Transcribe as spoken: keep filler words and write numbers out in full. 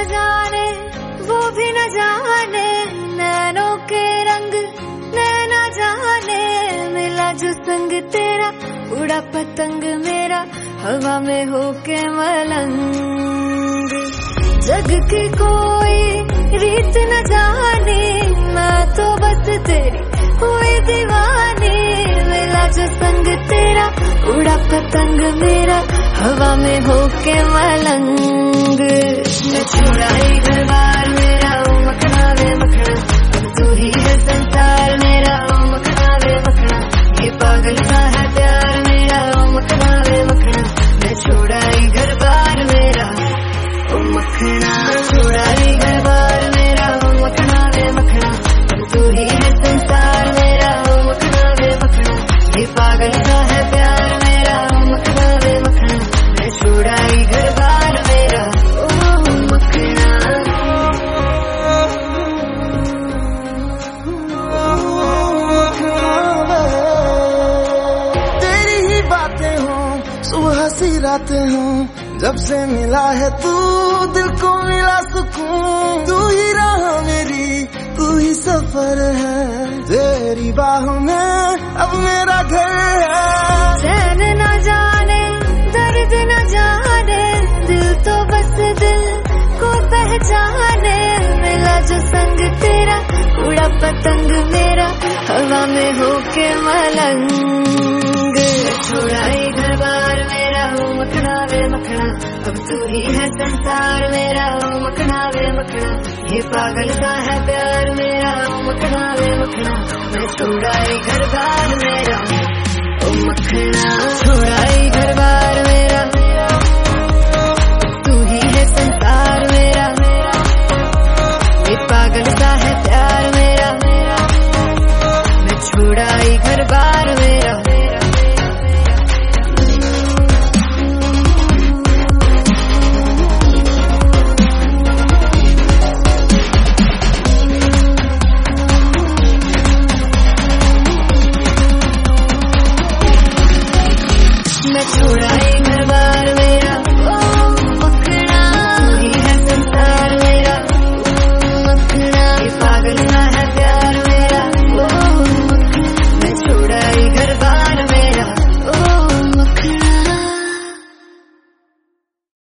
जाने वो भी न जाने, नैनों के रंग नैना जाने, मिला जो संग तेरा उड़ा पतंग मेरा हवा में होके मलंग। जग की कोई रीत न जाने, मैं तो बस तेरी हुई दीवानी, मिला जो संग तेरा उड़ा पतंग मेरा हवा में होके मलंग। मैं छुड़ाई घर बार मेरा ओ मखना वे मखना, तू ही है संसार मेरा ओ मखना वे मखना, ये पागल सा है प्यार मेरा ओ मखना वे मखना। मैं छुड़ाई घर बार मेरा ओ मखना, छुड़ाई घर बार मेरा ओ मखना वे मखना, तू ही है संसार मेरा ओ मखना वे मखना, ये पागल सा है प्यार मेरा ओ मखना वे मखना। मैं छुड़ाई घर बार मेरा ओ मखना। तेरी ही बातें हों सुबह सी रातें हों, जब से मिला है तू दिल को मिला सुकून। तू ही राह मेरी तू ही सफर है, तेरी बाहों में अब मेरा घर है। चैन न जाने दर्द न जाने, दिल तो बस दिल को पहचाने, मिला जो संग तेरा उड़ा पतंग मेरा हवा में होके मलंग। छुड़ाई घर बार मेरा ओ मखना वे मखना, अब तू ही है संसार मेरा ओ मखना वे मखना, ये पागल सा है प्यार मेरा ओ मखना वे मखना। मैं छुड़ाई घर बार मेरा ओ मखना, छुड़ाई घर बार मेरा, तू ही है संसार मेरा, ये पागल सा है प्यार मेरा। मैं छुड़ाई घर बार मेरा। मैं छुड़ाई घर बार मेरा,